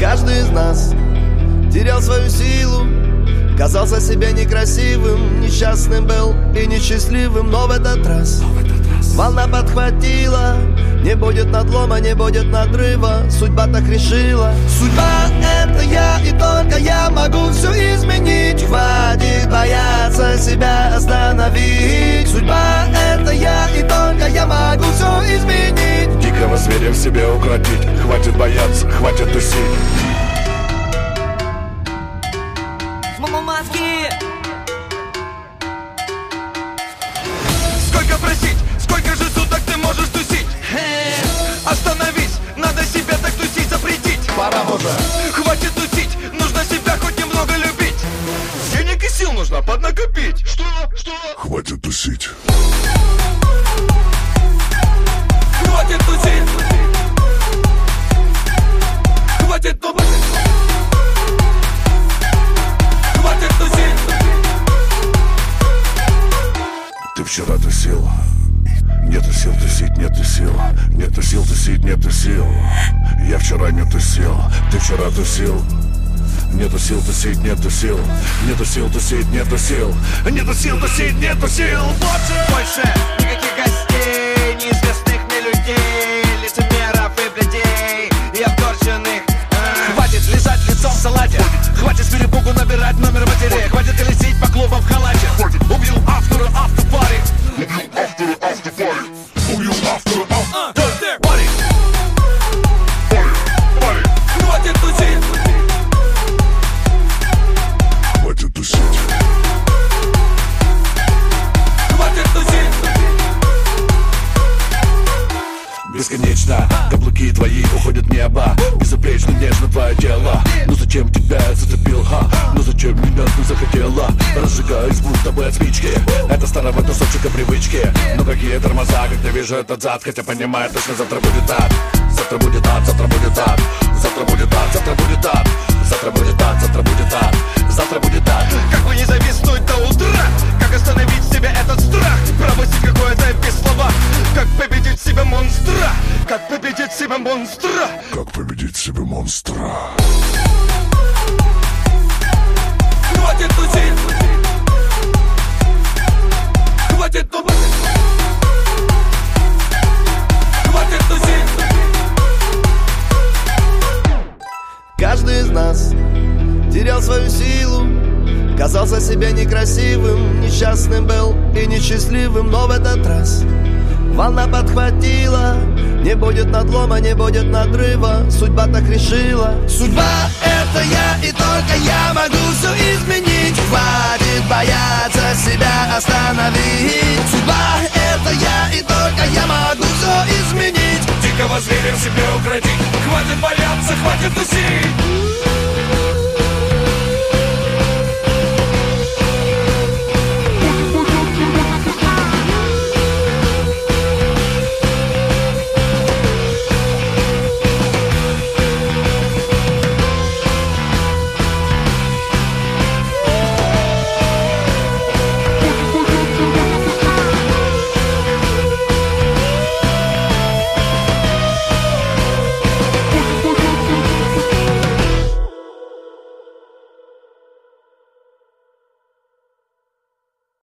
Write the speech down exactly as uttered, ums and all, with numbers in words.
Каждый из нас терял свою силу, казался себе некрасивым, несчастным был и несчастливым. Но в этот раз, но в этот раз волна подхватила. Не будет надлома, не будет надрыва. Судьба так решила. Судьба — это я, и только я могу все изменить. Хватит бояться себя остановить. Судьба — это я, и только я могу все изменить. Дикого зверя в себе укротить. Хватит бояться, хватит тусить. Мамамаски! Сколько просить, сколько же суток ты можешь тусить? Остановись, надо себя так тусить запретить. Пора уже. Хватит тусить, нужно себя хоть немного любить. Денег и сил нужно поднакопить. Что? Что? Хватит тусить. Хватит тусить. Хватит тупить. Хватит тусить. Ты вчера тусил. Нету сил тусить, нету сил. Нету сил тусить, нету сил. Я вчера не тусил. Ты вчера тусил. Нету сил тусить, нету сил. Нету сил тусить, нету сил. Нету сил тусить, нету сил. Больше, Больше никаких гостей, неизвестных мне людей, лицемеров и блядей, и обторченных. Хватит лежать лицом в салате. Хватит с перепугу набирать номер матери. Хватит колесить по клубам в халате. Убью автора автопари. Убью автора автопари. Убью автора автопари. Пари. Пари. Хватит тусить. Хватит тусить. Хватит тусить. Бесконечно каблуки твои уходят в небо. Безупречно, нежно твое тело. Ну зачем тебя зацепил, ха? Ну зачем меня ты захотела? Разжигаюсь будто бы от спички. Это старого тусовщика привычки. Ну какие тормоза, когда вижу этот зад. Хотя понимаю, точно завтра будет ад. Завтра будет ад, завтра будет ад. Завтра будет ад, завтра будет ад. Завтра будет ад, завтра будет ад. Завтра будет ад. Как бы не зависнуть до утра. Как остановить в себе этот страх? Пробудить какое-то без слова. Как победить в себе монстра? Как победить в себе монстра? Как победить в себе монстра? Хватит тусить. Хватит тупить. Хватит тусить. Каждый из нас терял свою силу, казался себе некрасивым, несчастным был и несчастливым. Но в этот раз волна подхватила. Не будет надлома, не будет надрыва. Судьба так решила. Судьба — это я, и только я могу все изменить. Хватит бояться себя остановить. Судьба — это я, и только я могу все изменить. Дикого зверя в себе укротить. Хватит бояться, хватит тусить.